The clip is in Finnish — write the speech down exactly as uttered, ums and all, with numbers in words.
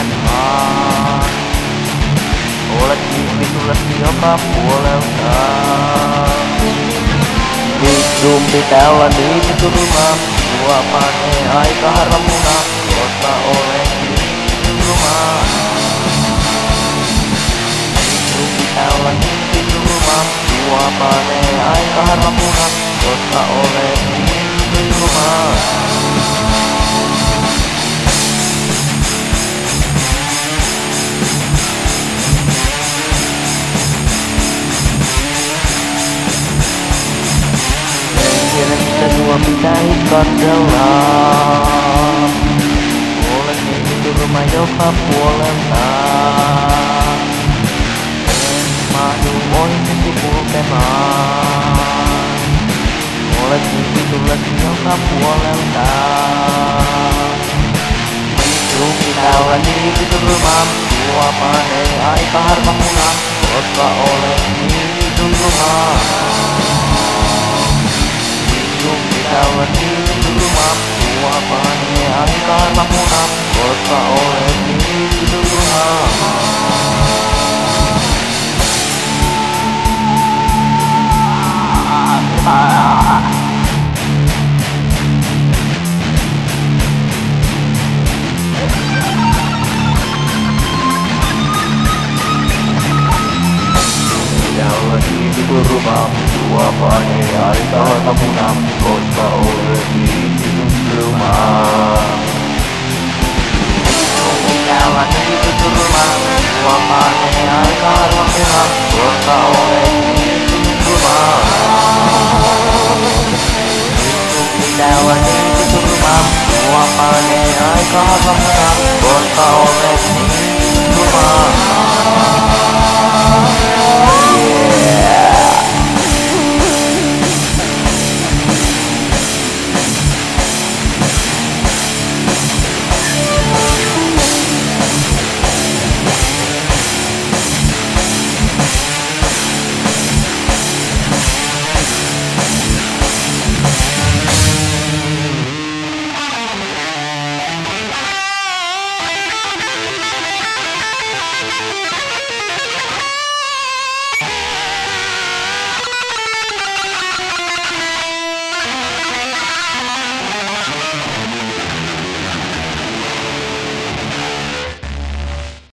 kulkemaan. Olet kiinni tullesi joka puolelta. Vittuun pitää olla niin turma, sua panee aika harva muna, koska olen niin turma. Vittuun pitää olla niin turma, sua panee aika harva muna, koska olen niin turma. Tiedä mitä sua pitäis katsella. Olet niin turma joka puolelta. En mahdu ohi kulkemaan. Olet niin tullesi joka puolelta. Sinun pitää olla niin turma, sua panee aika harva muna, koska olet niin turma. Sinun pitää olla niin turma, sua panee aika harva muna, koska olet niin turma. Pitää olla niin turma, sua panee aika harva muna, koska olet niin turma. Sinun pitää olla niin turma, sua panee aika harva muna, koska olet niin turma. Sinun pitää olla niin turma, sua panee aika harva muna, koska olet niin turma.